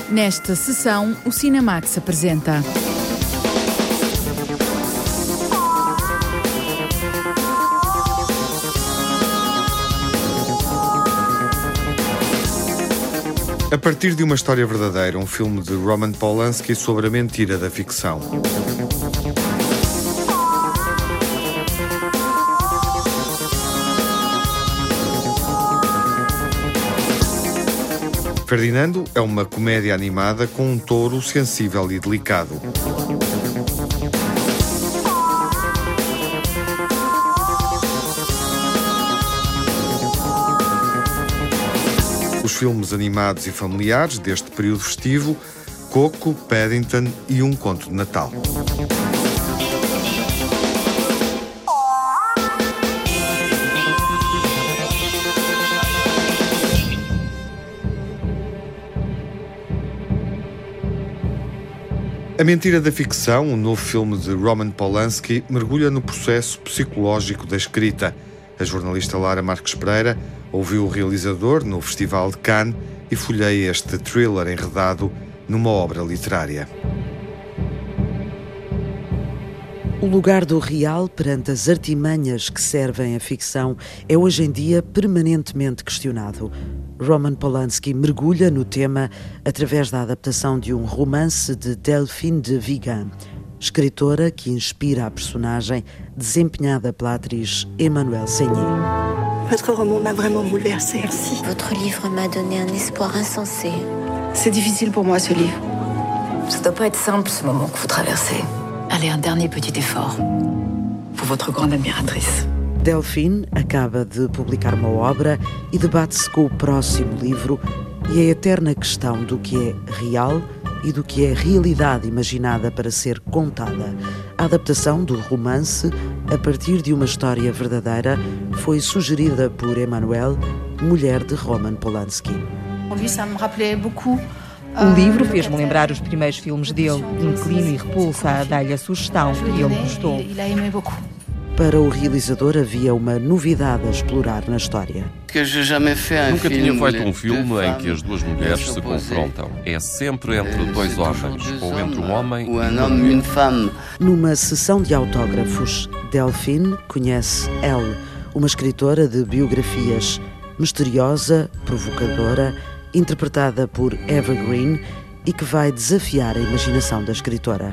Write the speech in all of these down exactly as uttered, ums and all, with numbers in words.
Nesta sessão, o Cinemax apresenta... A partir de uma história verdadeira, um filme de Roman Polanski sobre a mentira da ficção. Ferdinando é uma comédia animada com um touro sensível e delicado. Os filmes animados e familiares deste período festivo, Coco, Paddington e Um Conto de Natal. A Mentira da Ficção, um novo filme de Roman Polanski, mergulha no processo psicológico da escrita. A jornalista Lara Marques Pereira ouviu o realizador no Festival de Cannes e folheia este thriller enredado numa obra literária. O lugar do real perante as artimanhas que servem a ficção é hoje em dia permanentemente questionado. Roman Polanski mergulha no tema através da adaptação de um romance de Delphine de Vigan, escritora que inspira a personagem desempenhada pela atriz Emmanuelle Seigner. Votre roman m'a vraiment bouleversée. Merci. Votre livre m'a donné un espoir insensé. C'est difficile pour moi, ce livre. Ça doit pas être simple, ce moment que vous traversez. Allez, un dernier petit effort. Pour votre grande admiratrice. Delphine acaba de publicar uma obra e debate-se com o próximo livro e a eterna questão do que é real e do que é realidade imaginada para ser contada. A adaptação do romance, a partir de uma história verdadeira, foi sugerida por Emmanuelle, mulher de Roman Polanski. O livro fez-me lembrar os primeiros filmes dele, Inclino e Repulsa, a dar-lhe a sugestão e ele gostou. Para o realizador havia uma novidade a explorar na história. Nunca tinha feito um filme em que as duas mulheres se confrontam. É sempre entre dois homens, ou entre um homem e uma mulher. Numa sessão de autógrafos, Delphine conhece Elle, uma escritora de biografias misteriosa, provocadora, interpretada por Eva Green e que vai desafiar a imaginação da escritora.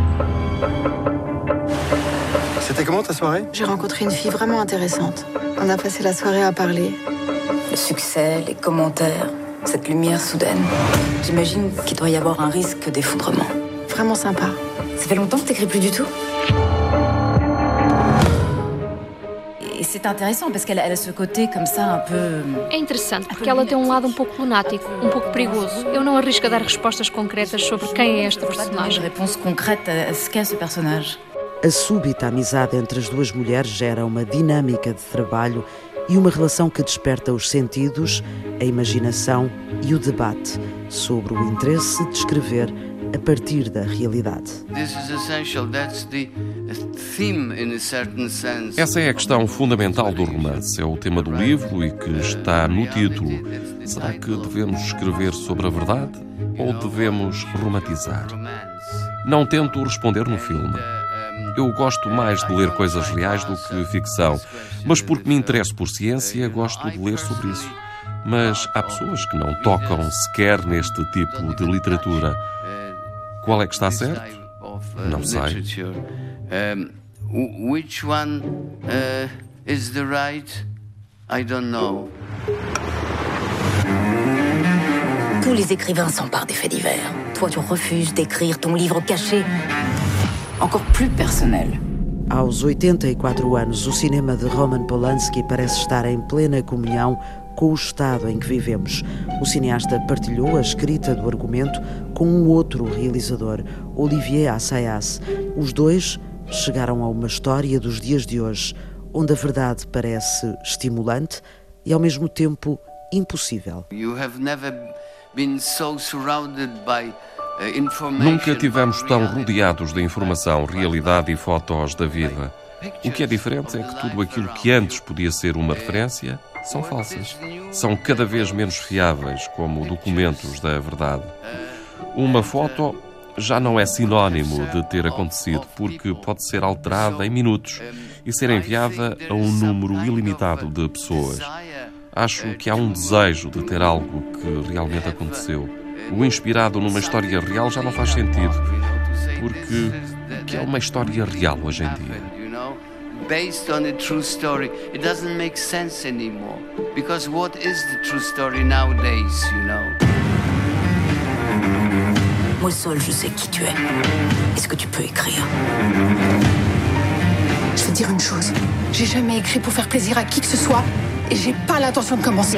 C'était comment ta soirée? J'ai rencontré une fille vraiment intéressante. On a passé la soirée à parler. Le succès, les commentaires, cette lumière soudaine. J'imagine qu'il doit y avoir un risque d'effondrement. Vraiment sympa. Ça fait longtemps que t'écris plus du tout? E c'est intéressant parce qu'elle a ce côté comme ça un peu... É interessante porque ela tem um lado um pouco lunático, um pouco perigoso. Eu não arrisco a dar respostas concretas sobre quem é esta personagem. Réponse concrète a ce qu'est ce personnage. A súbita amizade entre as duas mulheres gera uma dinâmica de trabalho e uma relação que desperta os sentidos, a imaginação e o debate sobre o interesse de escrever a partir da realidade. Essa é a questão fundamental do romance. É o tema do livro e que está no título. Será que devemos escrever sobre a verdade ou devemos romantizar? Não tento responder no filme. Eu gosto mais de ler coisas reais do que ficção, mas porque me interesso por ciência, gosto de ler sobre isso. Mas há pessoas que não tocam sequer neste tipo de literatura. Qual é que está certo? Não sei. Which one is the right? I don't know. Tous les écrivains s'emparent des faits divers. Toi, tu refuses d'écrire ton livre caché. Encore plus personnel. Aos oitenta e quatro anos, o cinema de Roman Polanski parece estar em plena comunhão com o estado em que vivemos. O cineasta partilhou a escrita do argumento com um outro realizador, Olivier Assayas. Os dois chegaram a uma história dos dias de hoje, onde a verdade parece estimulante e, ao mesmo tempo, impossível. You have never been so surrounded by Nunca tivemos tão rodeados de informação, realidade e fotos da vida. O que é diferente é que tudo aquilo que antes podia ser uma referência são falsas. São cada vez menos fiáveis como documentos da verdade. Uma foto já não é sinónimo de ter acontecido, porque pode ser alterada em minutos e ser enviada a um número ilimitado de pessoas. Acho que há um desejo de ter algo que realmente aconteceu. O inspirado numa história real já não faz sentido, porque o que é uma história real hoje em dia? Based on a true story, it doesn't make sense anymore. Because what is the true story nowadays, you know? Moi seul, je sais qui tu es. Est-ce que tu peux écrire? Je vais te dire une chose. J'ai jamais écrit pour faire plaisir à qui que ce soit et j'ai pas l'intention de commencer.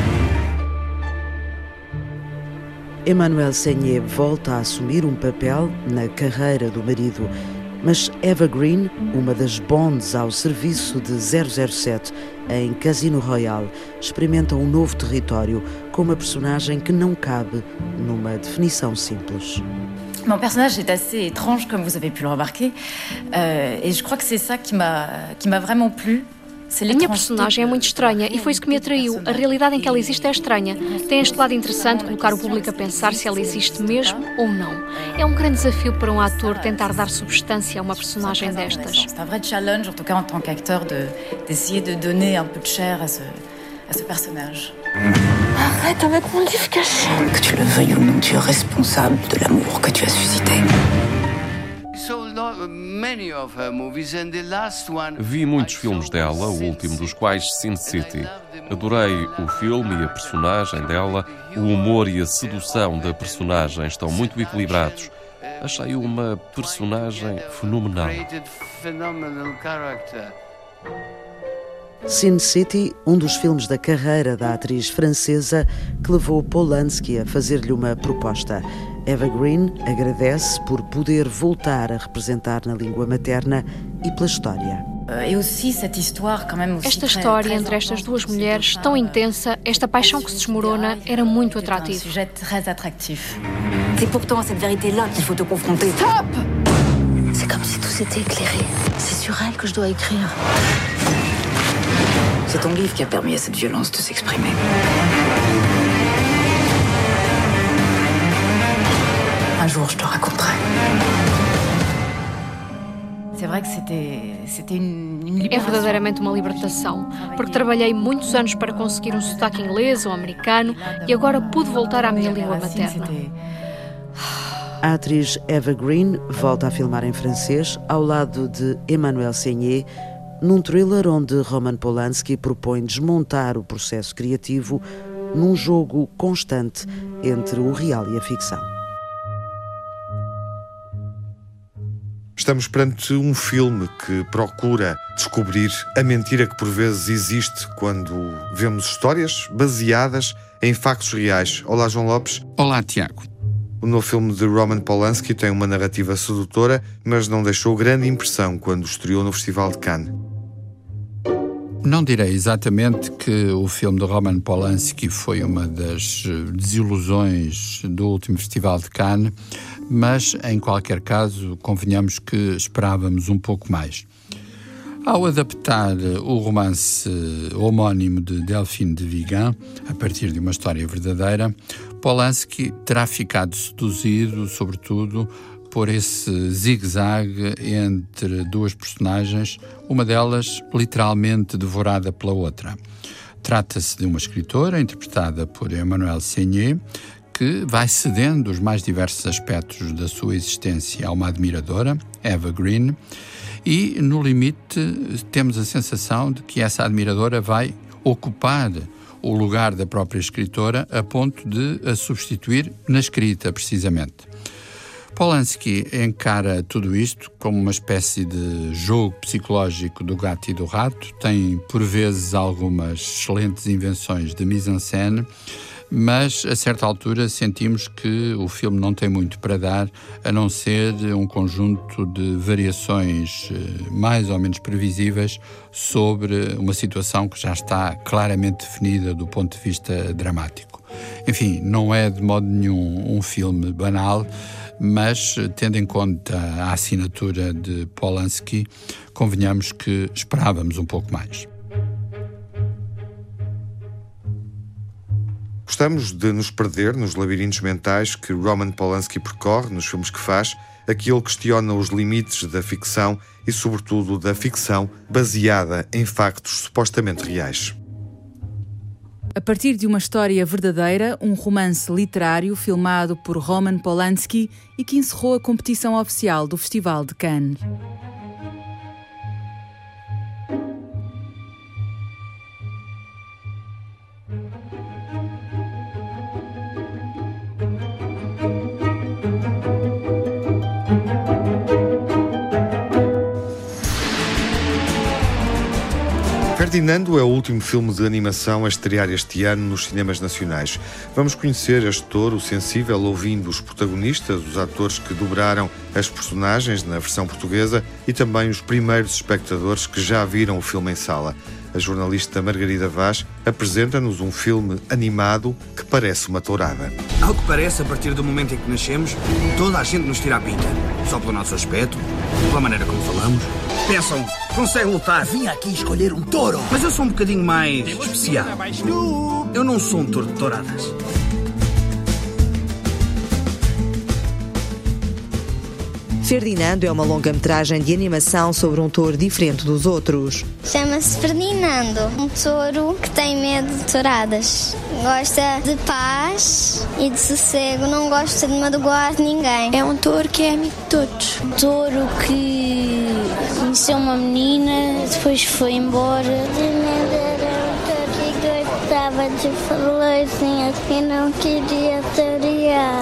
Emmanuelle Seigner volta a assumir um papel na carreira do marido, mas Eva Green, uma das Bonds ao serviço de zero zero sete em Casino Royale, experimenta um novo território com uma personagem que não cabe numa definição simples. Mon personnage est assez étrange, comme vous avez pu le remarquer, euh, et je crois que c'est ça qui m'a qui m'a vraiment plu. A minha personagem é muito estranha e foi isso que me atraiu. A realidade em que ela existe é estranha. Tem este lado interessante colocar o público a pensar se ela existe mesmo ou não. É um grande desafio para um ator tentar dar substância a uma personagem destas. C'est un vrai challenge, en tout cas en tant qu'acteur, de d'essayer de donner un peu de chair à ce à ce personnage. Arrête avec mon livre caché. Que tu le veuilles ou non, tu es responsable de l'amour que tu as suscité. Vi muitos filmes dela, o último dos quais Sin City. Adorei o filme e a personagem dela. O humor e a sedução da personagem estão muito equilibrados. Achei uma personagem fenomenal. Sin City, um dos filmes da carreira da atriz francesa que levou Polanski a fazer-lhe uma proposta. Eva Green agradece por poder voltar a representar na língua materna e pela história. Esta história entre estas duas mulheres, tão intensa, esta paixão que se desmorona, era muito atrativo. C'est pourtant à cette vérité-là qu'il faut te confronter. Stop! C'est comme si tout s'était éclairé. C'est sur elle que je dois écrire. C'est ton livre qui a permis à cette violence de s'exprimer. Un jour, je te raconterai. É verdadeiramente uma libertação, porque trabalhei muitos anos para conseguir um sotaque inglês ou americano e agora pude voltar à minha língua materna. A atriz Eva Green volta a filmar em francês ao lado de Emmanuelle Seigner, num thriller onde Roman Polanski propõe desmontar o processo criativo num jogo constante entre o real e a ficção. Estamos perante um filme que procura descobrir a mentira que por vezes existe quando vemos histórias baseadas em factos reais. Olá, João Lopes. Olá, Tiago. O novo filme de Roman Polanski tem uma narrativa sedutora, mas não deixou grande impressão quando estreou no Festival de Cannes. Não direi exatamente que o filme de Roman Polanski foi uma das desilusões do último Festival de Cannes, mas, em qualquer caso, convenhamos que esperávamos um pouco mais. Ao adaptar o romance homónimo de Delphine de Vigan, a partir de uma história verdadeira, Polanski terá ficado seduzido, sobretudo, por esse zigue-zague entre duas personagens, uma delas literalmente devorada pela outra. Trata-se de uma escritora, interpretada por Emmanuelle Seigner, que vai cedendo os mais diversos aspectos da sua existência a uma admiradora, Eva Green, e, no limite, temos a sensação de que essa admiradora vai ocupar o lugar da própria escritora a ponto de a substituir na escrita, precisamente. Polanski encara tudo isto como uma espécie de jogo psicológico do gato e do rato, tem, por vezes, algumas excelentes invenções de mise-en-scène, mas, a certa altura, sentimos que o filme não tem muito para dar, a não ser um conjunto de variações mais ou menos previsíveis sobre uma situação que já está claramente definida do ponto de vista dramático. Enfim, não é de modo nenhum um filme banal, mas, tendo em conta a assinatura de Polanski, convenhamos que esperávamos um pouco mais. gostamos de nos perder nos labirintos mentais que Roman Polanski percorre nos filmes que faz. Aqui ele questiona os limites da ficção e, sobretudo, da ficção baseada em factos supostamente reais. A partir de uma história verdadeira, um romance literário filmado por Roman Polanski e que encerrou a competição oficial do Festival de Cannes. Ferdinando é o último filme de animação a estrear este ano nos cinemas nacionais. Vamos conhecer este touro sensível ouvindo os protagonistas, os atores que dobraram as personagens na versão portuguesa e também os primeiros espectadores que já viram o filme em sala. A jornalista Margarida Vaz apresenta-nos um filme animado que parece uma tourada. Ao que parece, a partir do momento em que nascemos, toda a gente nos tira a pinta. Só pelo nosso aspecto, pela maneira como falamos. Pensam, consegue lutar. Vim aqui escolher um touro. Mas eu sou um bocadinho mais especial. Eu não sou um touro de touradas. Ferdinando é uma longa-metragem de animação sobre um touro diferente dos outros. Chama-se Ferdinando, um touro que tem medo de touradas. Gosta de paz e de sossego, não gosta de magoar ninguém. É um touro que é amigo de todos. Um touro que conheceu uma menina, depois foi embora. Que gostava de florzinhas que não queria torear.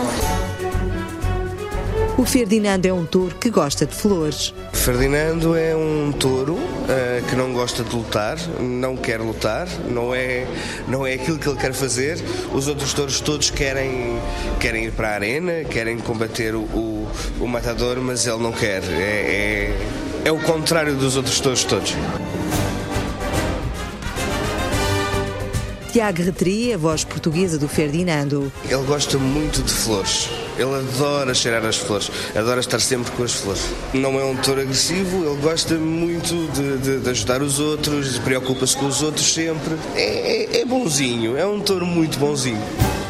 O Ferdinando é um touro que gosta de flores. Ferdinando é um touro uh, que não gosta de lutar, não quer lutar, não é, não é aquilo que ele quer fazer. Os outros touros todos querem, querem ir para a arena, querem combater o, o, o matador, mas ele não quer. É, é, é o contrário dos outros touros todos. Tiago Retri, a voz portuguesa do Ferdinando. Ele gosta muito de flores. Ele adora cheirar as flores, adora estar sempre com as flores. Não é um touro agressivo, ele gosta muito de, de, de ajudar os outros, preocupa-se com os outros sempre. É, é, é bonzinho, é um touro muito bonzinho.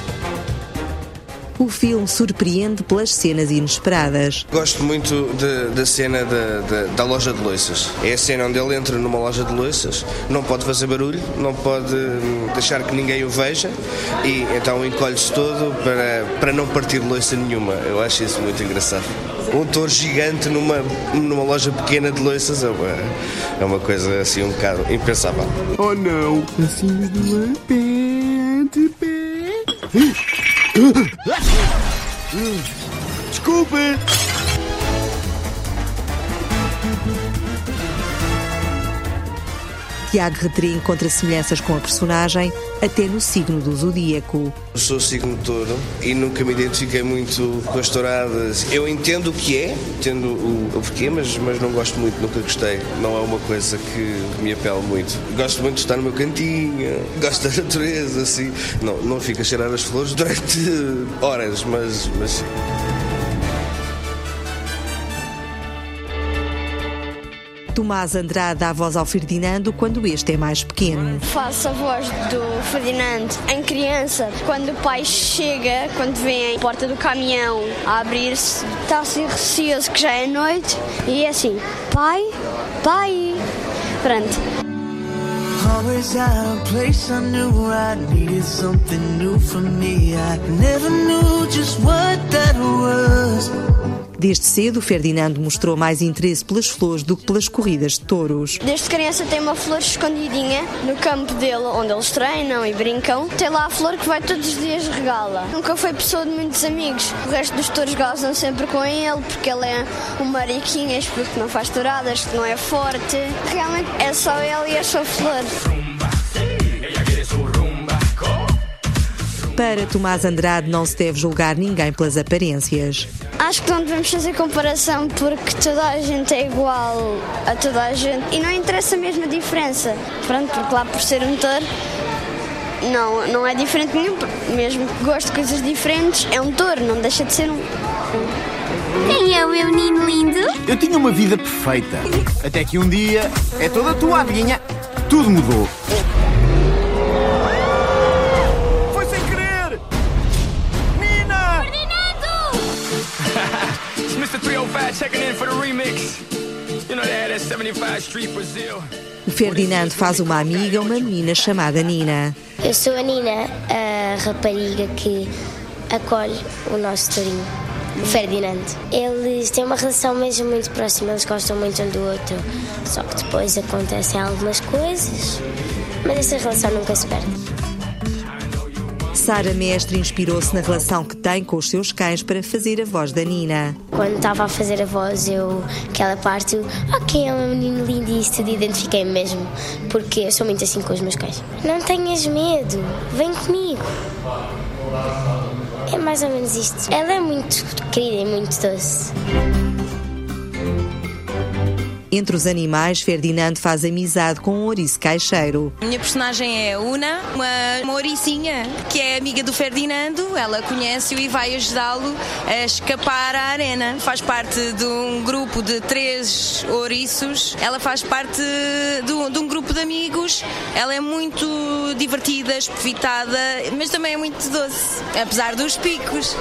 O filme surpreende pelas cenas inesperadas. Gosto muito de, da cena de, de, da loja de louças. É a cena onde ele entra numa loja de louças, não pode fazer barulho, não pode deixar que ninguém o veja e então encolhe-se todo para, para não partir louça nenhuma. Eu acho isso muito engraçado. Um touro gigante numa, numa loja pequena de louças é uma, é uma coisa assim um bocado impensável. Oh não, assim de uma pé de pé. Desculpe! Tiago Retri encontra semelhanças com a personagem até no signo do zodíaco. Eu sou signo de touro e nunca me identifiquei muito com as touradas. Eu entendo o que é, entendo o, o porquê, mas, mas não gosto muito, nunca gostei. Não é uma coisa que me apela muito. Gosto muito de estar no meu cantinho, gosto da natureza, assim. Não, não fico a cheirar as flores durante horas, mas... mas... Tomás Andrade dá a voz ao Ferdinando quando este é mais pequeno. Faço a voz do Ferdinando em criança. Quando o pai chega, quando vem a porta do caminhão a abrir-se, está assim receoso que já é noite e é assim, pai, pai, pronto. Always out of place, I knew I needed something new for me. I never knew just what that was. Desde cedo, Ferdinando mostrou mais interesse pelas flores do que pelas corridas de touros. Desde criança tem uma flor escondidinha no campo dele, onde eles treinam e brincam. Tem lá a flor que vai todos os dias regá-la. Nunca foi pessoa de muitos amigos. O resto dos touros gozam sempre com ele, porque ele é um mariquinhas, porque não faz touradas, que não é forte. Realmente é só ele e a sua flor. Para Tomás Andrade não se deve julgar ninguém pelas aparências. Acho que não devemos fazer comparação porque toda a gente é igual a toda a gente e não interessa a mesma diferença. Pronto, porque lá por ser um touro não, não é diferente nenhum, mesmo que goste de coisas diferentes, é um touro, não deixa de ser um. Quem é o meu menino lindo? Eu tinha uma vida perfeita, até que um dia é toda tua, adivinha? Tudo mudou. Foi sem querer! O Ferdinando faz uma amiga, uma menina chamada Nina. Eu sou a Nina, a rapariga que acolhe o nosso tourinho, o Ferdinando. Eles têm uma relação mesmo muito próxima, eles gostam muito um do outro. Só que depois acontecem algumas coisas, mas essa relação nunca se perde. Sara Mestre inspirou-se na relação que tem com os seus cães para fazer a voz da Nina. Quando estava a fazer a voz, eu, aquela parte, eu, ok, é um menino lindo e isso tudo, identifiquei-me mesmo, porque eu sou muito assim com os meus cães. Não tenhas medo, vem comigo. É mais ou menos isto. Ela é muito querida e muito doce. Entre os animais, Ferdinando faz amizade com um ouriço caixeiro. A minha personagem é a Una, uma, uma ouricinha que é amiga do Ferdinando. Ela conhece-o e vai ajudá-lo a escapar à arena. Faz parte de um grupo de três ouriços. Ela faz parte de, de um grupo de amigos. Ela é muito divertida, espevitada, mas também é muito doce, apesar dos picos.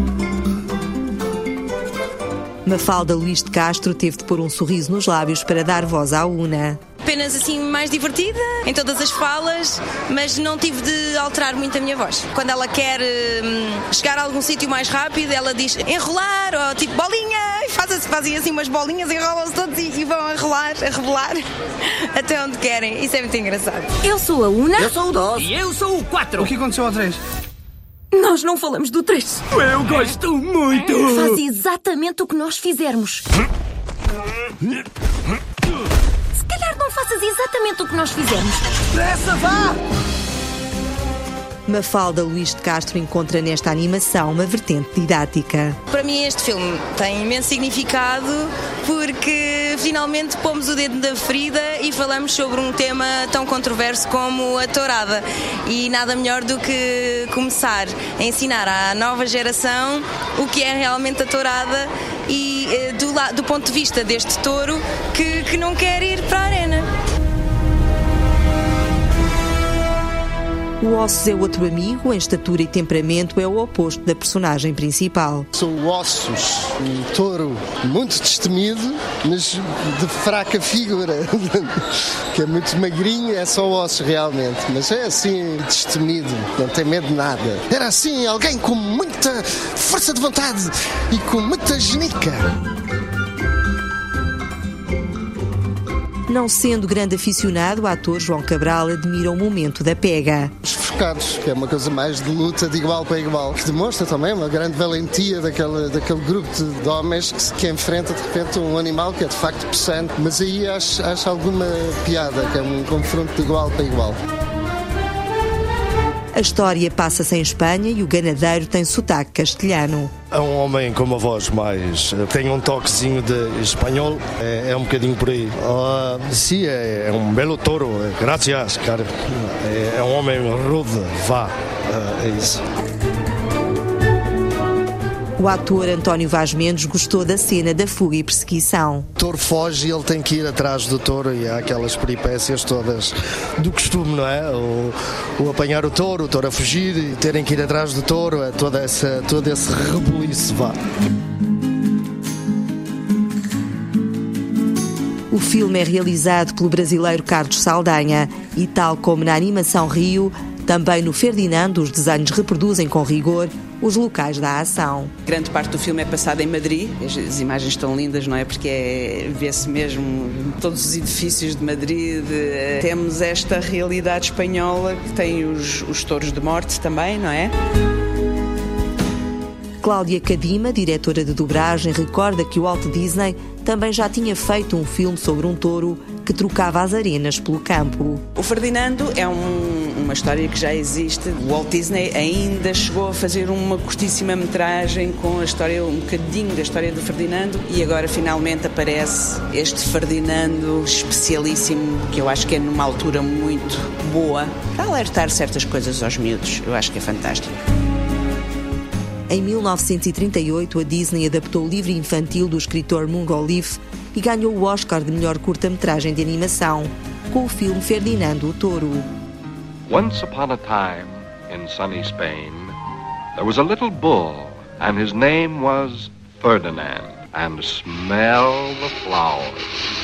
Mafalda Luís de Castro teve de pôr um sorriso nos lábios para dar voz à Una. Apenas assim mais divertida em todas as falas, mas não tive de alterar muito a minha voz. Quando ela quer hum, chegar a algum sítio mais rápido, ela diz enrolar ou tipo bolinha e faz, fazem assim umas bolinhas, enrolam-se todos e, e vão a rolar, a rebolar até onde querem. Isso é muito engraçado. Eu sou a Una. Eu sou o dois. E eu sou o quatro. O que aconteceu ao três? Nós não falamos do três. Eu gosto muito. Faz exatamente o que nós fizermos. Se calhar não faças exatamente o que nós fizermos. Pressa, vá! Mafalda Luís de Castro encontra nesta animação uma vertente didática. Para mim este filme tem imenso significado porque finalmente pomos o dedo na ferida e falamos sobre um tema tão controverso como a tourada. E nada melhor do que começar a ensinar à nova geração o que é realmente a tourada e do, do ponto de vista deste touro que, que não quer ir para a arena. O Ossos é outro amigo, em estatura e temperamento é o oposto da personagem principal. Sou o Ossos, um touro muito destemido, mas de fraca figura, que é muito magrinho, é só Ossos realmente, mas é assim destemido, não tem medo de nada. Era assim, alguém com muita força de vontade e com muita genica. Não sendo grande aficionado, o ator João Cabral admira o momento da pega. Os forcados, que é uma coisa mais de luta de igual para igual, que demonstra também uma grande valentia daquele, daquele grupo de, de homens que, que enfrenta de repente um animal que é de facto possante, mas aí acho, acho alguma piada, que é um confronto de igual para igual. A história passa-se em Espanha e o ganadeiro tem sotaque castelhano. É um homem com uma voz mais... tem um toquezinho de espanhol, é, é um bocadinho por aí. Uh, sim, é, é um belo touro, graças, cara. É, é um homem rude, vá, uh, é isso. O ator António Vaz Mendes gostou da cena da fuga e perseguição. O touro foge e ele tem que ir atrás do touro e há aquelas peripécias todas do costume, não é? O, o apanhar o touro, o touro a fugir e terem que ir atrás do touro, é toda essa, todo esse rebuliço, vá. O filme é realizado pelo brasileiro Carlos Saldanha e, tal como na animação Rio, também no Ferdinando os desenhos reproduzem com rigor os locais da ação. Grande parte do filme é passada em Madrid. As imagens estão lindas, não é? Porque é, vê-se mesmo todos os edifícios de Madrid. Temos esta realidade espanhola que tem os, os touros de morte também, não é? Cláudia Cadima, diretora de dobragem, recorda que o Walt Disney também já tinha feito um filme sobre um touro que trocava as arenas pelo campo. O Ferdinando é um, uma história que já existe. O Walt Disney ainda chegou a fazer uma curtíssima metragem com a história, um bocadinho da história do Ferdinando, e agora finalmente aparece este Ferdinando especialíssimo, que eu acho que é numa altura muito boa para alertar certas coisas aos miúdos. Eu acho que é fantástico. Em mil novecentos e trinta e oito, a Disney adaptou o livro infantil do escritor Mungo Olive e ganhou o Oscar de melhor curta-metragem de animação, com o filme Ferdinando o Touro. Once upon a time, in sunny Spain, there was a little bull, and his name was Ferdinand. and smell the flowers.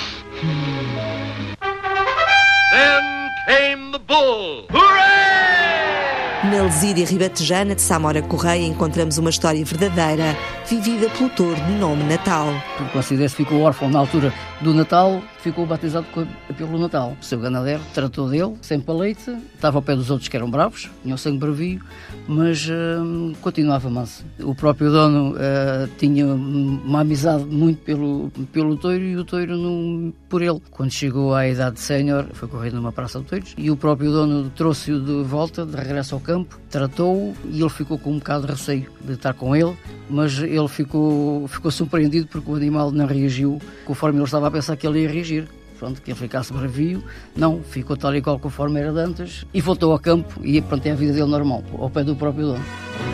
Then came the bull. Hooray! Na Lesíria ribatejana de Samora Correia encontramos uma história verdadeira, vivida pelo touro de nome Natal. Por coincidência ficou órfão na altura do Natal, ficou batizado pelo Natal. O seu ganadeiro tratou dele, sem paleite, estava ao pé dos outros que eram bravos, tinham sangue bravio, mas uh, continuava manso. O próprio dono uh, tinha uma amizade muito pelo, pelo touro e o touro não, por ele. Quando chegou à idade de sénior, foi correr numa praça de touros e o próprio dono trouxe-o de volta, de regresso ao campo, tratou-o e ele ficou com um bocado de receio de estar com ele, mas ele ficou, ficou surpreendido porque o animal não reagiu conforme ele estava a pensar que ele ia reagir. Pronto, que ele ficasse bravio, não, ficou tal e qual conforme era de antes e voltou ao campo e pronto, é a vida dele normal, ao pé do próprio dono.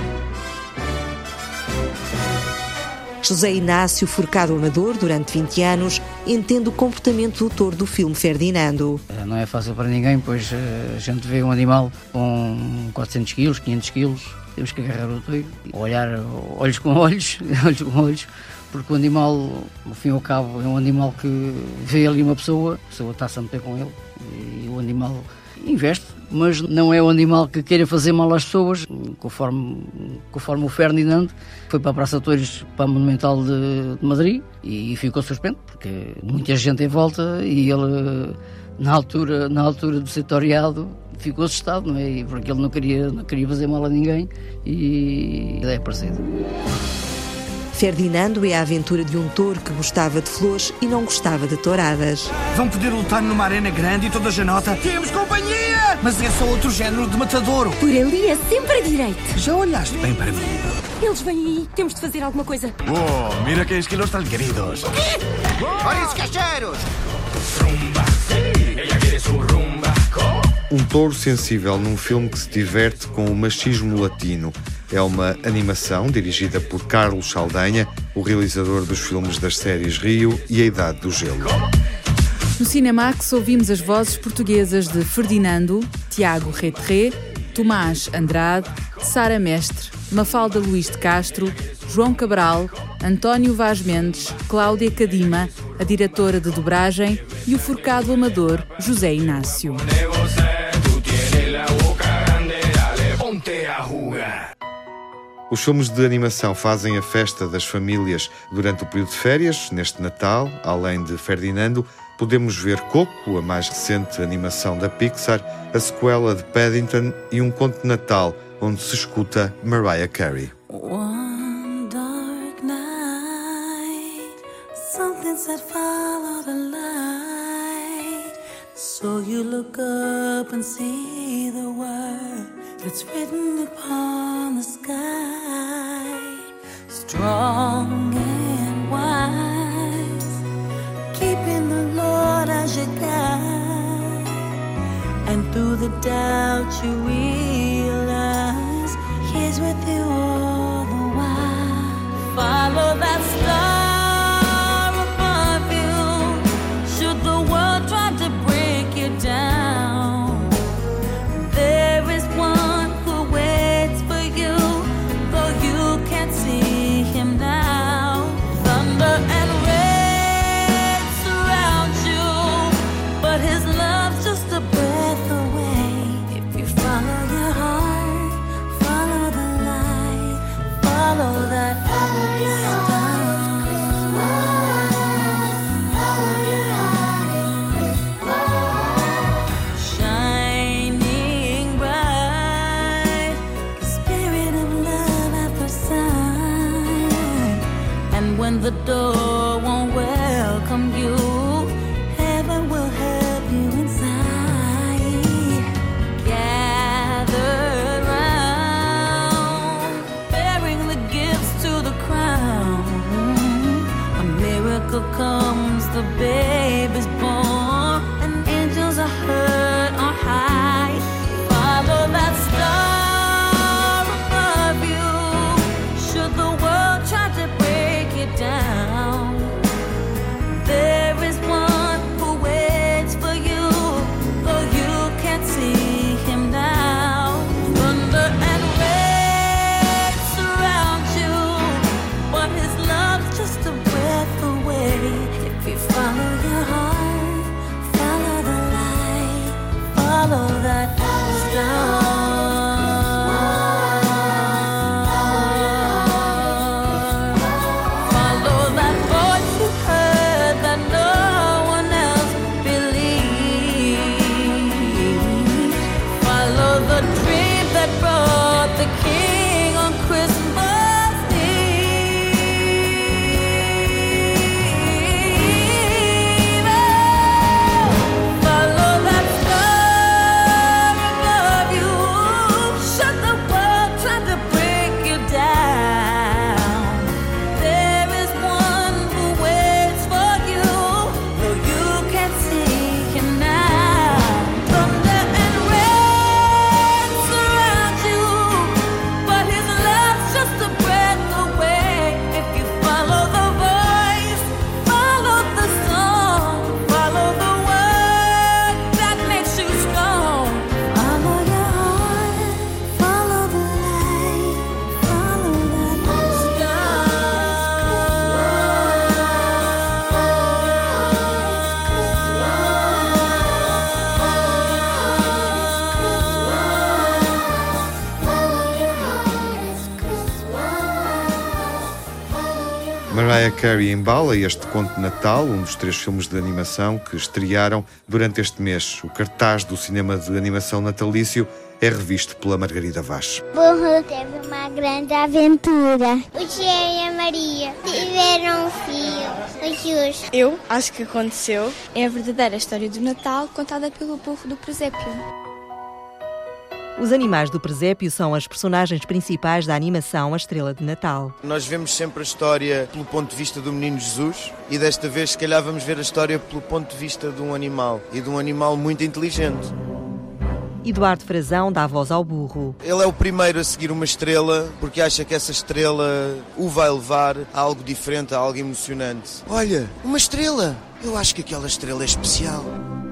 José Inácio, forcado amador durante vinte anos, entende o comportamento do touro do filme Ferdinando. Não é fácil para ninguém, pois a gente vê um animal com quatrocentos quilos, quinhentos quilos, temos que agarrar o touro, olhar olhos com olhos, olhos com olhos, porque o animal, ao fim e ao cabo, é um animal que vê ali uma pessoa, a pessoa está sempre com ele e o animal investe, mas não é o animal que queira fazer mal às pessoas, conforme, conforme o Ferdinando foi para a Praça de Touros, para a Monumental de, de Madrid e ficou suspenso, porque muita gente em volta e ele, na altura, na altura de ser toreado, ficou assustado, não é? Porque ele não queria, não queria fazer mal a ninguém e é parecido. Ferdinando é a aventura de um touro que gostava de flores e não gostava de touradas. Vão poder lutar numa arena grande e toda a janota. Temos companhia! Mas é só outro género de matadouro. Por ali é sempre a direita. Já olhaste bem para mim? Eles vêm aí. Temos de fazer alguma coisa. Oh, mira que esquilos tan queridos. O quê? ¡Oris cacheros! Rumba, ella quiere su rumba. Um touro sensível num filme que se diverte com o machismo latino. É uma animação dirigida por Carlos Saldanha, o realizador dos filmes das séries Rio e A Idade do Gelo. No Cinemax ouvimos as vozes portuguesas de Ferdinando, Tiago Retré, Tomás Andrade, Sara Mestre, Mafalda Luís de Castro, João Cabral, António Vaz Mendes, Cláudia Cadima, a diretora de dobragem e o forcado amador José Inácio. Os filmes de animação fazem a festa das famílias durante o período de férias. Neste Natal, além de Ferdinando, podemos ver Coco, a mais recente animação da Pixar, a sequela de Paddington e um conto de Natal, onde se escuta Mariah Carey. One dark night, something said follow the light. So you look up and see the word that's written upon the sky. Strong and wise, keeping the Lord as your guide. And through the doubt you realize He's with you all the while. Follow that star above you. Should the world try to break you down, there is one who waits for you, though you can't see Him now. Thunder and rain surround you, but His love's just a breath away. If you follow your heart, follow the light, follow that star. Shining bright, the spirit of love at first sight. And when the door won't welcome you, heaven will help you inside. Gathered round, bearing the gifts to the crown. A miracle comes, the babe is born, and angels are heard on high. Follow that star above you. Should the world try to break it down, follow that star. Mariah Carey embala este conto de Natal, um dos três filmes de animação que estrearam durante este mês. O cartaz do cinema de animação natalício é revisto pela Margarida Vaz. Burro teve uma grande aventura. O Tio e a Maria tiveram um filho, o Justo. Eu acho que aconteceu. É a verdadeira história do Natal contada pelo Burro do Presépio. Os animais do presépio são as personagens principais da animação A Estrela de Natal. Nós vemos sempre a história pelo ponto de vista do menino Jesus e desta vez, se calhar, vamos ver a história pelo ponto de vista de um animal e de um animal muito inteligente. Eduardo Frazão dá voz ao burro. Ele é o primeiro a seguir uma estrela porque acha que essa estrela o vai levar a algo diferente, a algo emocionante. Olha, uma estrela! Eu acho que aquela estrela é especial.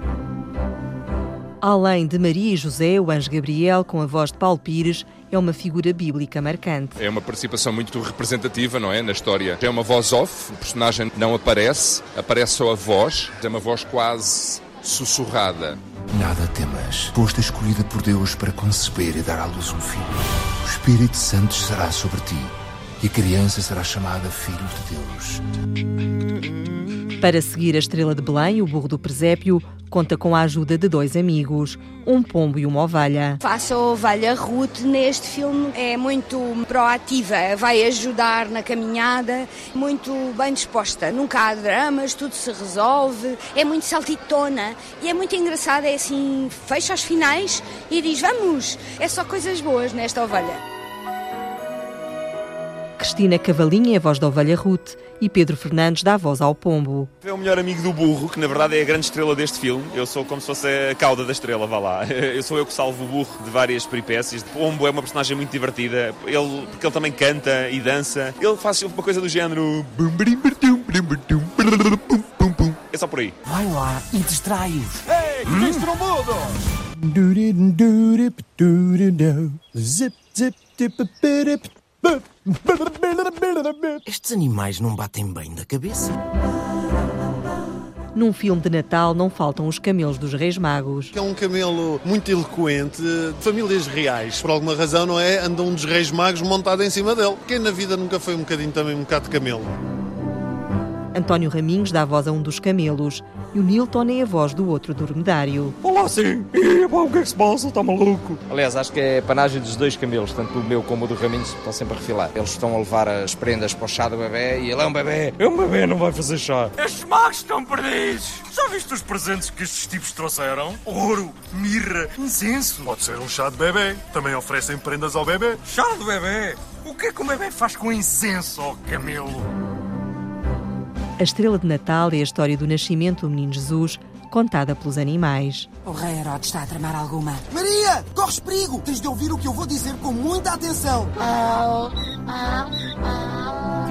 Além de Maria e José, o anjo Gabriel, com a voz de Paulo Pires, é uma figura bíblica marcante. É uma participação muito representativa, não é, na história. É uma voz off, o personagem não aparece, aparece só a voz, é uma voz quase sussurrada. Nada temas, foste escolhida por Deus para conceber e dar à luz um filho. O Espírito Santo será sobre ti e a criança será chamada Filho de Deus. Para seguir a estrela de Belém, o burro do presépio conta com a ajuda de dois amigos, um pombo e uma ovelha. Faça a ovelha Ruth neste filme, é muito proativa, vai ajudar na caminhada, muito bem disposta. Nunca há dramas, tudo se resolve, é muito saltitona e é muito engraçada, é assim, fecha os finais e diz vamos, é só coisas boas nesta ovelha. Cristina Cavalinha é a voz da ovelha Ruth e Pedro Fernandes dá a voz ao pombo. É o melhor amigo do burro, que na verdade é a grande estrela deste filme. Eu sou como se fosse a cauda da estrela, vá lá. Eu sou eu que salvo o burro de várias peripécias. O pombo é uma personagem muito divertida, ele, porque ele também canta e dança. Ele faz uma coisa do género... É só por aí. Vai lá e distrai-os. Ei, que tens trombudo! Zip, zip, zip, estes animais não batem bem da cabeça. Num filme de Natal não faltam os camelos dos Reis Magos. É um camelo muito eloquente, de famílias reais. Por alguma razão, não é? Anda um dos Reis Magos montado em cima dele. Quem na vida nunca foi um bocadinho também um bocado de camelo? António Raminhos dá a voz a um dos camelos e o Nilton é a voz do outro dromedário. Olá, sim! E, pá, o que é que se passa? Está maluco? Aliás, acho que é a panagem dos dois camelos, tanto o meu como o do Raminhos, estão sempre a refilar. Eles estão a levar as prendas para o chá do bebê e ele é um bebê. É um bebê, não vai fazer chá. Estes magos estão perdidos! Já viste os presentes que estes tipos trouxeram? Ouro, mirra, incenso. Pode ser um chá de bebê. Também oferecem prendas ao bebê. Chá do bebê? O que é que o bebê faz com incenso, ó camelo? A Estrela de Natal é a história do nascimento do menino Jesus, contada pelos animais. O rei Herodes está a tramar alguma. Maria, corres perigo! Tens de ouvir o que eu vou dizer com muita atenção. Au, au, au.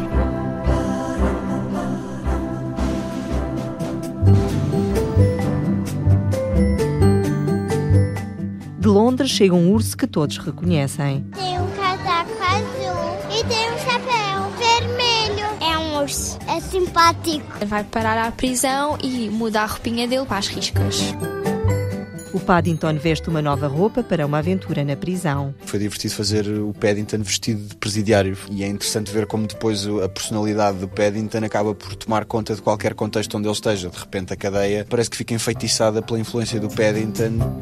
De Londres chega um urso que todos reconhecem. Tem um casaco azul e tem um chapéu vermelho. É um urso, é simpático. Vai parar à prisão e muda a roupinha dele para as riscas. O Paddington veste uma nova roupa para uma aventura na prisão. Foi divertido fazer o Paddington vestido de presidiário e é interessante ver como depois a personalidade do Paddington acaba por tomar conta de qualquer contexto onde ele esteja. De repente a cadeia parece que fica enfeitiçada pela influência do Paddington.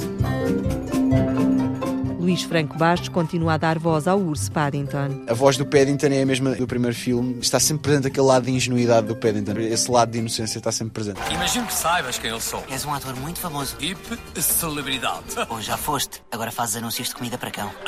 Luís Franco Bastos continua a dar voz ao urso Paddington. A voz do Paddington é a mesma do primeiro filme. Está sempre presente aquele lado de ingenuidade do Paddington. Esse lado de inocência está sempre presente. Imagino que saibas quem eu sou. És um ator muito famoso. Hip celebridade. Ou já foste. Agora fazes anúncios de comida para cão.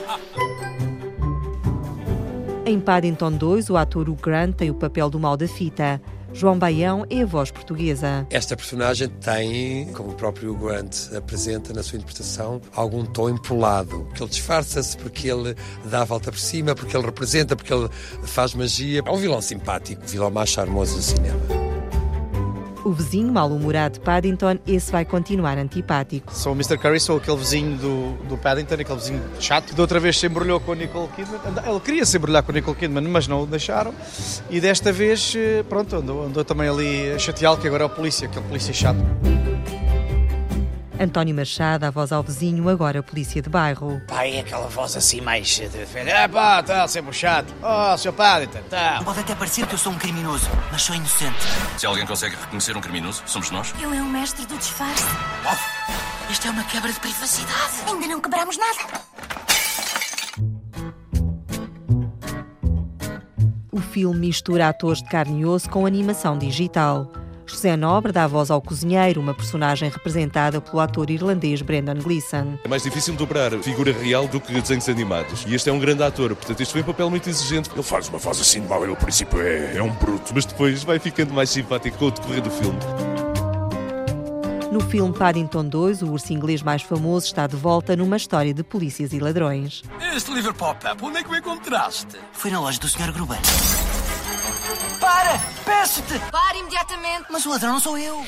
Em Paddington dois, o ator Hugh Grant tem o papel do mau da fita. João Baião é a voz portuguesa. Esta personagem tem, como o próprio Hugh Grant apresenta na sua interpretação, algum tom empolado. Porque ele disfarça-se, porque ele dá a volta por cima, porque ele representa, porque ele faz magia. É um vilão simpático, o vilão mais charmoso do cinema. O vizinho mal-humorado de Paddington, esse vai continuar antipático. Sou o mister Curry, sou aquele vizinho do, do Paddington, aquele vizinho chato. Da outra vez se embrulhou com a Nicole Kidman. Ele queria se embrulhar com a Nicole Kidman, mas não o deixaram. E desta vez, pronto, andou, andou também ali a chateá-lo, que agora é o polícia, aquele polícia chato. António Machado, a voz ao vizinho, agora polícia de bairro. Pai, é aquela voz assim mais de defender. É pá, tá, sempre chato. Oh, seu Paddington, tá. Pode até parecer que eu sou um criminoso, mas sou inocente. Se alguém consegue reconhecer um criminoso, somos nós. Ele é o mestre do disfarce. Oh, isto é uma quebra de privacidade. Ainda não quebramos nada. O filme mistura atores de carne e osso com animação digital. José Nobre dá voz ao cozinheiro, uma personagem representada pelo ator irlandês Brendan Gleeson. É mais difícil dobrar figura real do que desenhos animados. E este é um grande ator, portanto este foi um papel muito exigente. Ele faz uma voz assim de mau, ele ao princípio é, é um bruto, mas depois vai ficando mais simpático com o decorrer do filme. No filme Paddington dois, o urso inglês mais famoso está de volta numa história de polícias e ladrões. Este livro pop-up, onde é que o encontraste? Foi na loja do senhor Gruber. Para! Peço-te! Para imediatamente! Mas o ladrão não sou eu!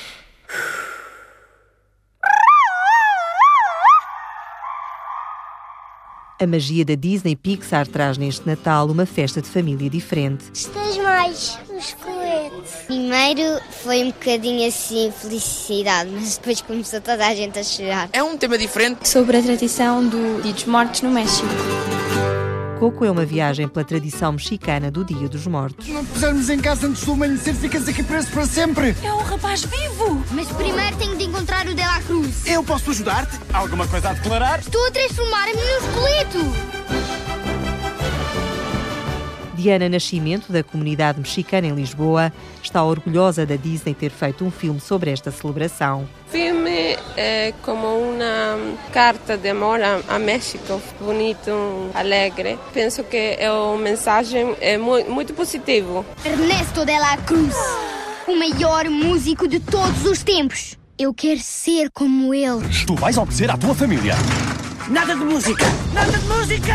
A magia da Disney Pixar traz neste Natal uma festa de família diferente. Gostei mais dos coletes. Primeiro foi um bocadinho assim felicidade, mas depois começou toda a gente a chorar. É um tema diferente sobre a tradição do Dia dos Mortos no México. Coco é uma viagem pela tradição mexicana do Dia dos Mortos. Se não te pusermos em casa antes do amanhecer, ficas aqui preso para sempre. É um rapaz vivo. Mas primeiro tenho de encontrar o De La Cruz. Eu posso ajudar-te? Alguma coisa a declarar? Estou a transformar-me num esqueleto. Diana Nascimento, da comunidade mexicana em Lisboa, está orgulhosa da Disney ter feito um filme sobre esta celebração. O filme é como uma carta de amor a México, bonito, alegre. Penso que a mensagem é muito positiva. Ernesto de la Cruz, o maior músico de todos os tempos. Eu quero ser como ele. Tu vais obedecer à tua família. Nada de música! Nada de música!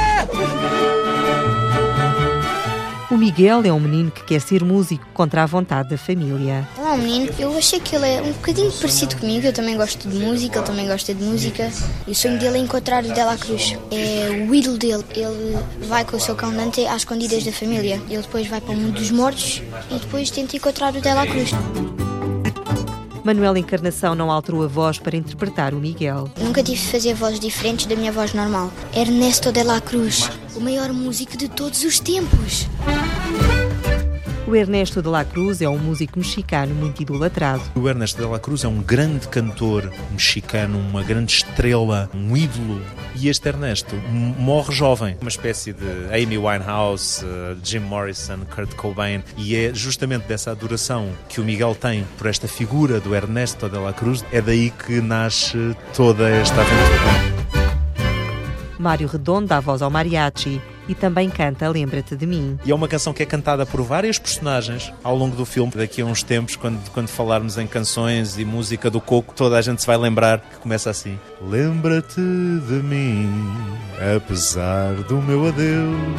O Miguel é um menino que quer ser músico contra a vontade da família. Olá, um menino. Eu achei que ele é um bocadinho parecido comigo. Eu também gosto de música, ele também gosta de música. E o sonho dele é encontrar o De La Cruz. É o ídolo dele. Ele vai com o seu cão Dante às escondidas da família. Ele depois vai para o mundo dos mortos e depois tenta encontrar o De La Cruz. Manuel Encarnação não alterou a voz para interpretar o Miguel. Nunca tive de fazer vozes diferentes da minha voz normal. Ernesto de la Cruz, o maior músico de todos os tempos. O Ernesto de la Cruz é um músico mexicano muito idolatrado. O Ernesto de la Cruz é um grande cantor mexicano, uma grande estrela, um ídolo. E este Ernesto morre jovem, uma espécie de Amy Winehouse, Jim Morrison, Kurt Cobain. E é justamente dessa adoração que o Miguel tem por esta figura do Ernesto de la Cruz, é daí que nasce toda esta aventura. Mário Redondo dá voz ao mariachi e também canta Lembra-te de Mim. E é uma canção que é cantada por várias personagens ao longo do filme. Daqui a uns tempos, quando, quando falarmos em canções e música do Coco, toda a gente se vai lembrar que começa assim: lembra-te de mim, apesar do meu adeus.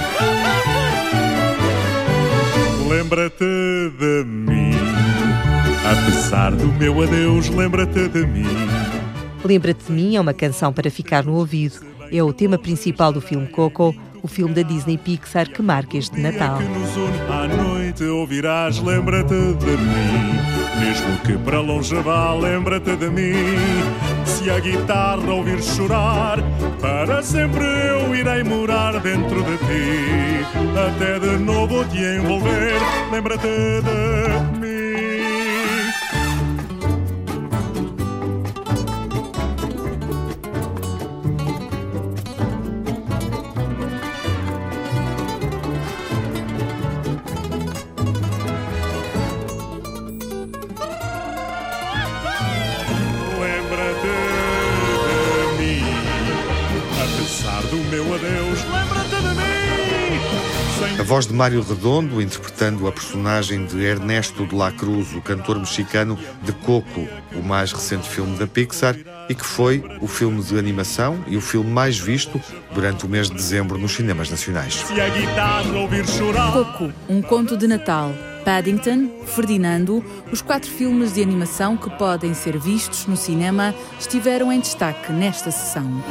Lembra-te de mim, apesar do meu adeus, lembra-te de mim. Lembra-te de Mim é uma canção para ficar no ouvido. É o tema principal do filme Coco, o filme da Disney Pixar que marca este Natal. noite ouvirás, lembra-te de mim. Mesmo que para longe vá, lembra-te de mim. Se a guitarra ouvir chorar, para sempre eu irei morar dentro de ti. Até de novo te envolver, lembra-te de mim. A voz de Mário Redondo, interpretando a personagem de Ernesto de la Cruz, o cantor mexicano de Coco, o mais recente filme da Pixar, e que foi o filme de animação e o filme mais visto durante o mês de dezembro nos cinemas nacionais. Coco, um conto de Natal. Paddington, Ferdinando, os quatro filmes de animação que podem ser vistos no cinema estiveram em destaque nesta sessão.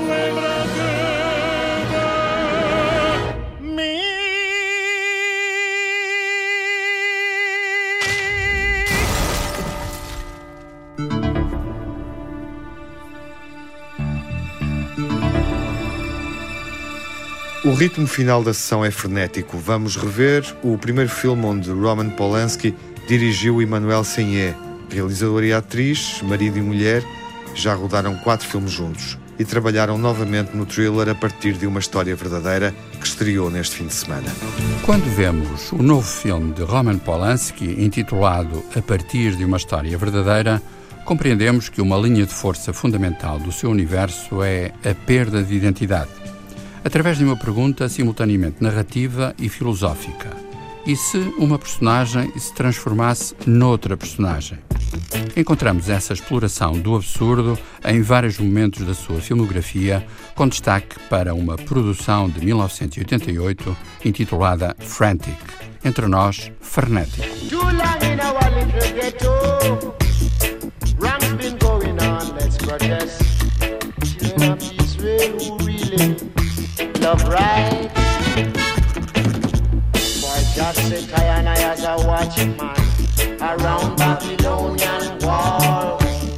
O ritmo final da sessão é frenético. Vamos rever o primeiro filme onde Roman Polanski dirigiu Emmanuelle Seigner. Realizador e atriz, marido e mulher, já rodaram quatro filmes juntos e trabalharam novamente no thriller a partir de uma história verdadeira que estreou neste fim de semana. Quando vemos o novo filme de Roman Polanski, intitulado A Partir de uma História Verdadeira, compreendemos que uma linha de força fundamental do seu universo é a perda de identidade. Através de uma pergunta simultaneamente narrativa e filosófica. E se uma personagem se transformasse noutra personagem? Encontramos essa exploração do absurdo em vários momentos da sua filmografia, com destaque para uma produção de mil novecentos e oitenta e oito intitulada Frantic. Entre nós, frenético. Love right. Boy, just sit high and I as a watchman around Babylonian wall.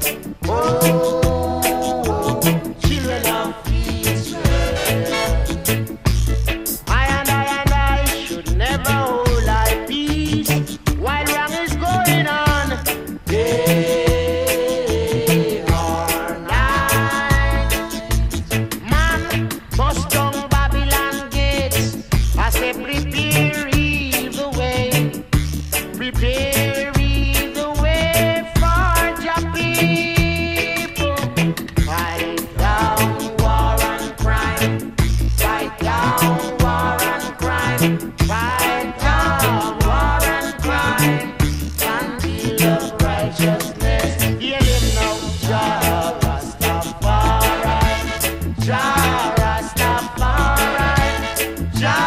Oh, children of Israel. I and I and I should never hold our peace while wrong is going on. Day or night, man must come. Prepare the way, prepare the way for your people. Fight down war and crime, fight down war and crime, fight down war and crime, and deal of righteousness. Hear him now, Jah Rastafari, Jah Rastafari, Jah.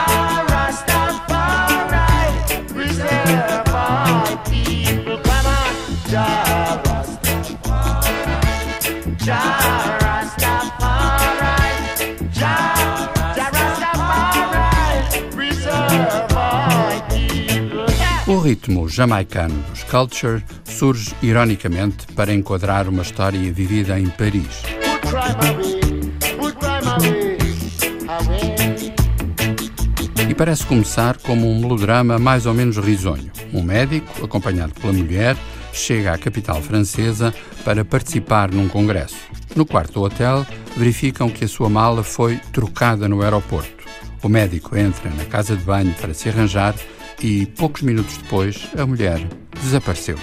O ritmo jamaicano dos Culture surge ironicamente para enquadrar uma história vivida em Paris. E parece começar como um melodrama mais ou menos risonho. Um médico, acompanhado pela mulher, chega à capital francesa para participar num congresso. No quarto do hotel, verificam que a sua mala foi trocada no aeroporto. O médico entra na casa de banho para se arranjar e, poucos minutos depois, a mulher desapareceu.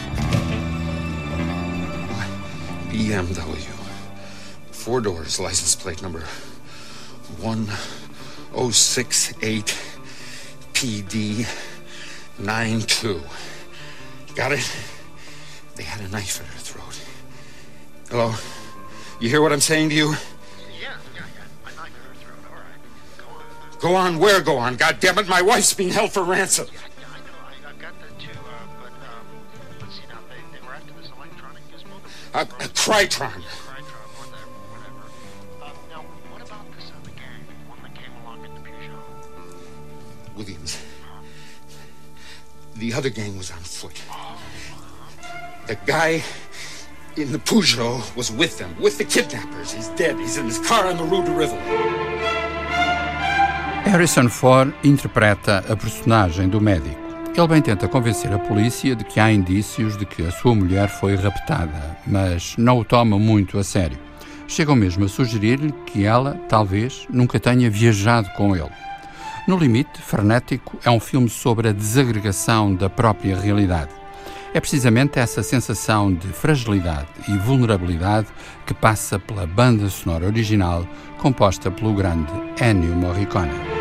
B M W. Four doors, license plate number one oh six eight P D nine two. Got it? They had a knife at her throat. Hello? You hear what I'm saying to you? Yeah, yeah, yeah. A knife at her throat. All right. Go on. Go on, where go on? God damn it, my wife's being held for ransom. Yeah, yeah, I know. I, I got that too, uh, but, um, let's see now. They, they were after this electronic gizmo? A, a Crytron. Crytron, whatever, whatever. Uh, now, what about this other gang? The one that came along in the Peugeot? Williams. The other gang was on foot. The guy in the Peugeot was with them, with the kidnappers. He's dead. He's in his car on the road to Rivoli. Harrison Ford interpreta a personagem do médico. Ele bem tenta convencer a polícia de que há indícios de que a sua mulher foi raptada, mas não o toma muito a sério. Chegam mesmo a sugerir-lhe que ela, talvez, nunca tenha viajado com ele. No limite, Frenético é um filme sobre a desagregação da própria realidade. É precisamente essa sensação de fragilidade e vulnerabilidade que passa pela banda sonora original composta pelo grande Ennio Morricone.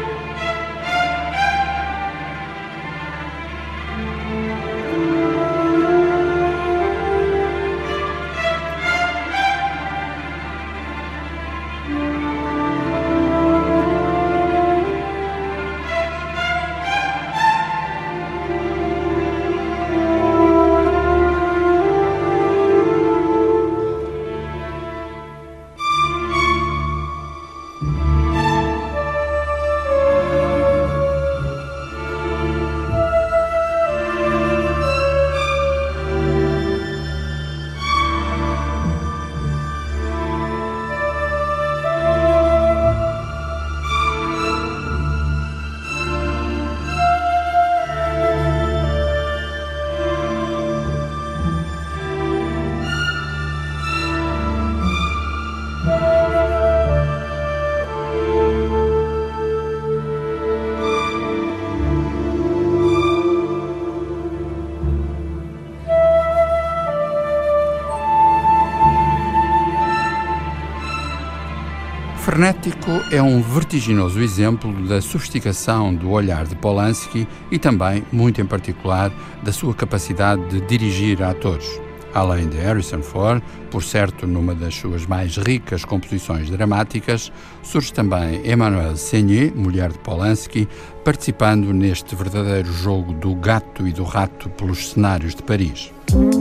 Frenético é um vertiginoso exemplo da sofisticação do olhar de Polanski e também, muito em particular, da sua capacidade de dirigir atores. Além de Harrison Ford, por certo numa das suas mais ricas composições dramáticas, surge também Emmanuelle Seigner, mulher de Polanski, participando neste verdadeiro jogo do gato e do rato pelos cenários de Paris.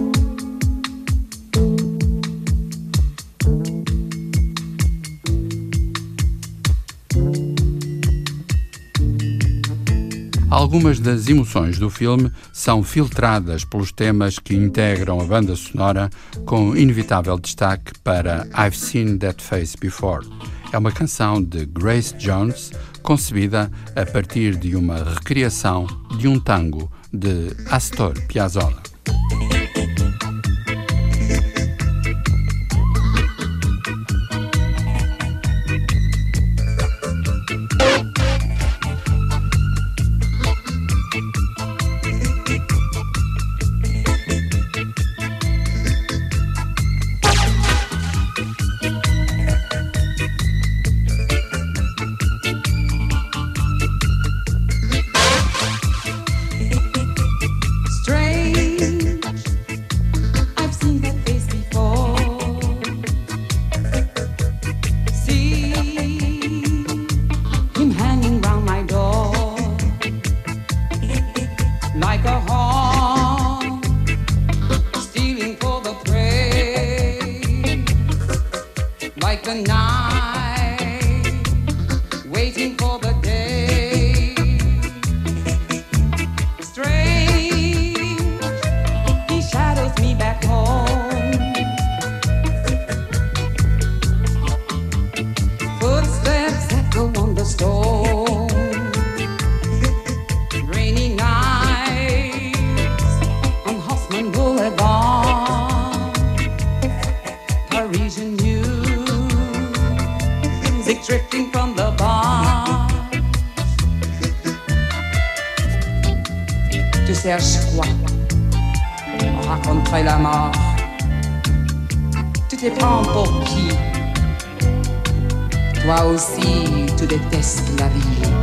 Algumas das emoções do filme são filtradas pelos temas que integram a banda sonora, com inevitável destaque para I've Seen That Face Before. É uma canção de Grace Jones, concebida a partir de uma recriação de um tango de Astor Piazzolla. Cherches quoi? Rencontrer la mort. Tu te prends pour qui? Toi aussi, tu détestes la vie.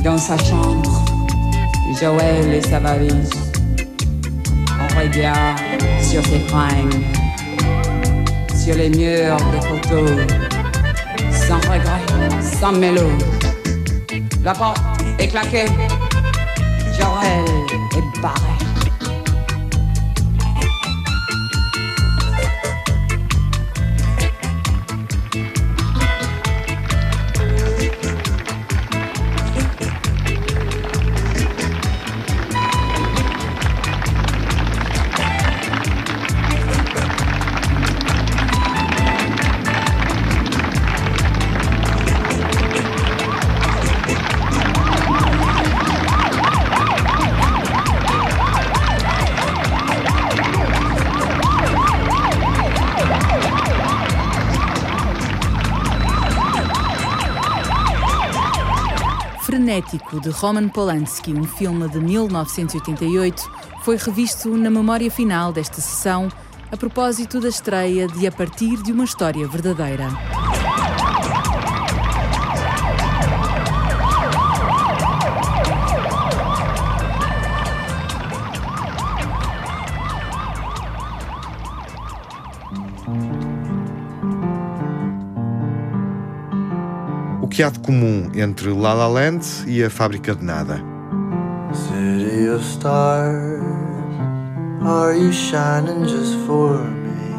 Dans sa chambre, Joël et sa valise. On regarde sur ses fringues, sur les murs des photos, sans regret, sans mélo. La porte est claquée, Joël est barré. Frenético, de Roman Polanski, um filme de mil novecentos e oitenta e oito, foi revisto na memória final desta sessão, a propósito da estreia de A Partir de uma História Verdadeira. O que há de comum entre La La Land e A Fábrica de Nada? City of stars, are you shining just for me?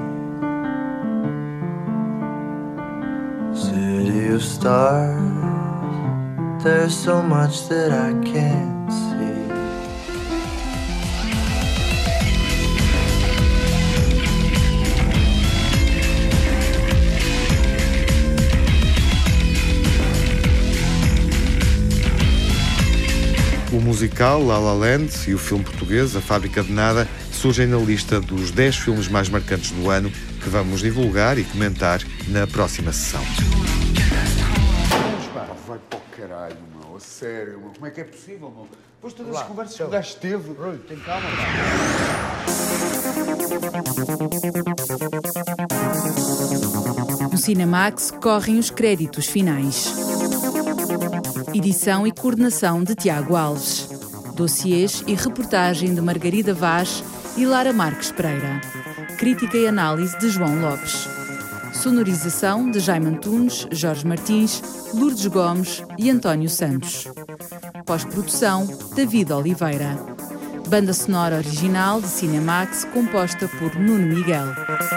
City of stars, there's so much that I can't see. O musical La La Land e o filme português A Fábrica de Nada surgem na lista dos dez filmes mais marcantes do ano que vamos divulgar e comentar na próxima sessão. Vai para o caralho, meu. A sério, meu. Como é que é possível, meu? Depois de todas as conversas que o gajo teve. Rui, tem calma, No Cinemax correm os créditos finais. Edição e coordenação de Tiago Alves. Dossiês e reportagem de Margarida Vaz e Lara Marques Pereira. Crítica e análise de João Lopes. Sonorização de Jaime Antunes, Jorge Martins, Lourdes Gomes e António Santos. Pós-produção, David Oliveira. Banda sonora original de Cinemax, composta por Nuno Miguel.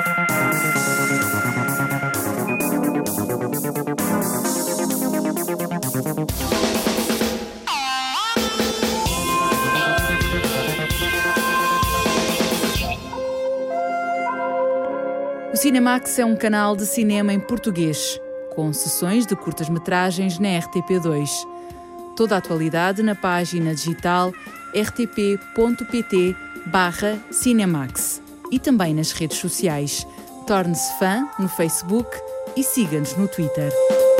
O Cinemax é um canal de cinema em português, com sessões de curtas-metragens na R T P dois. Toda a atualidade na página digital r t p ponto p t barra cinemax e também nas redes sociais. Torne-se fã no Facebook e siga-nos no Twitter.